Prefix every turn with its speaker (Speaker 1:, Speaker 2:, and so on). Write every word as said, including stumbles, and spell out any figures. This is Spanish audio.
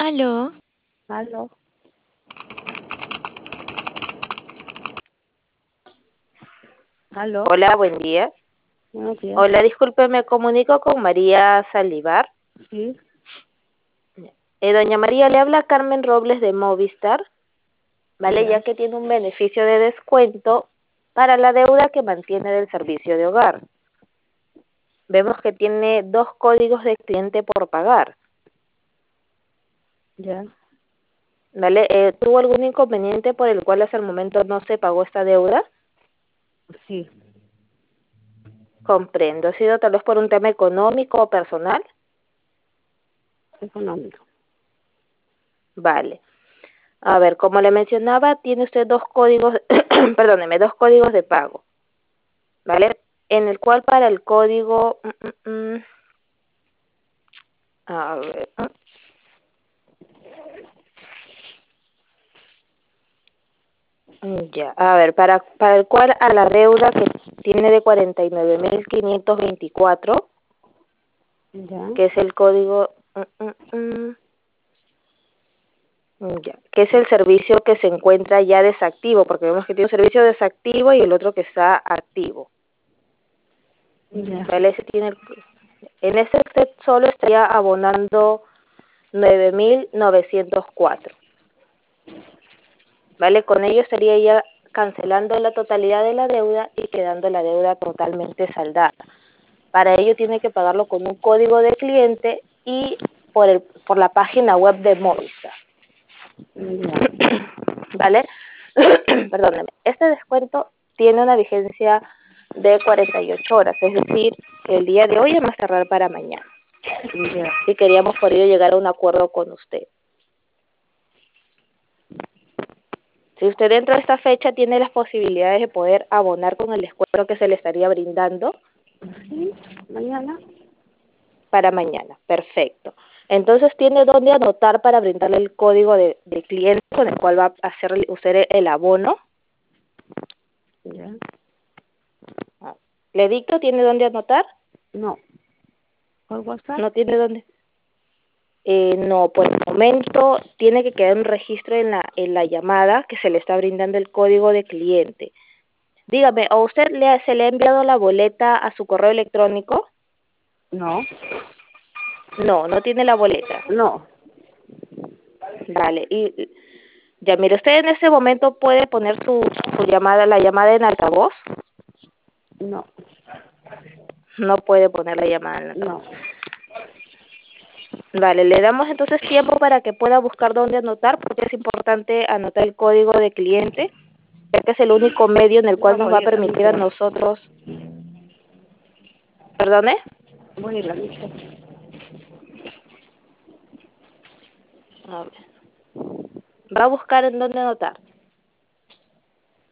Speaker 1: Aló,
Speaker 2: Aló, aló,
Speaker 3: Hola, buen día.
Speaker 2: buenos días.
Speaker 3: Hola, disculpe, me comunico con María Salivar.
Speaker 2: Sí,
Speaker 3: Eh, doña María, le habla Carmen Robles de Movistar, ¿vale?
Speaker 2: ya,
Speaker 3: Ya que tiene un beneficio de descuento para la deuda que mantiene del servicio de hogar. Vemos que tiene dos códigos de cliente por pagar,
Speaker 2: ya.
Speaker 3: ¿vale? Eh, ¿tuvo algún inconveniente por el cual hasta el momento no se pagó esta deuda?
Speaker 2: Sí,
Speaker 3: Comprendo. ¿Ha sido tal vez por un tema económico o personal?
Speaker 2: económico.
Speaker 3: Vale. A ver, como le mencionaba, tiene usted dos códigos, perdóneme, dos códigos de pago, ¿vale? En el cual para el código, mm, mm, mm, a ver, mm, ya, a ver, para, para el cual a la deuda que tiene de cuarenta y nueve mil quinientos veinticuatro,
Speaker 2: Ya,
Speaker 3: que es el código, mm, mm, mm, mm, ya, que es el servicio que se encuentra ya desactivo, porque vemos que tiene un servicio desactivo y el otro que está activo,
Speaker 2: ya,
Speaker 3: ¿vale? Ese tiene el- en ese usted solo estaría abonando nueve mil novecientos cuatro, ¿vale? Con ello estaría ya cancelando la totalidad de la deuda y quedando la deuda totalmente saldada. Para ello tiene que pagarlo con un código de cliente y por el por la página web de Movistar,
Speaker 2: ya,
Speaker 3: ¿vale? Perdóneme. Este descuento tiene una vigencia de cuarenta y ocho horas, es decir, el día de hoy es más tardar para mañana.
Speaker 2: ya.
Speaker 3: Y queríamos por ello llegar a un acuerdo con usted. Si usted dentro de esta fecha tiene las posibilidades de poder abonar con el descuento que se le estaría brindando
Speaker 2: Sí, mañana.
Speaker 3: para mañana, perfecto. Entonces tiene dónde anotar para brindarle el código de, de cliente con el cual va a hacer usted el abono.
Speaker 2: Ya.
Speaker 3: ¿Le dicto? ¿Tiene dónde anotar?
Speaker 2: No, por WhatsApp.
Speaker 3: ¿No tiene dónde? Eh, no, por el momento tiene que quedar un registro en la, en la llamada que se le está brindando el código de cliente. Dígame, ¿a usted le, ha- se le ha enviado la boleta a su correo electrónico?
Speaker 2: No,
Speaker 3: No, no tiene la boleta.
Speaker 2: no,
Speaker 3: Vale, y y- ya mire, usted en este momento puede poner su, su llamada, la llamada en altavoz.
Speaker 2: no,
Speaker 3: No puede poner la llamada en altavoz.
Speaker 2: no.
Speaker 3: Vale, le damos entonces tiempo para que pueda buscar dónde anotar, porque es importante anotar el código de cliente, ya que es el único medio en el cual
Speaker 2: No
Speaker 3: nos va
Speaker 2: voy
Speaker 3: a
Speaker 2: a ir a mi
Speaker 3: permitir a
Speaker 2: casa.
Speaker 3: nosotros, ¿perdone?
Speaker 2: Voy a ir a mi casa.
Speaker 3: A ver. Va a buscar en dónde anotar.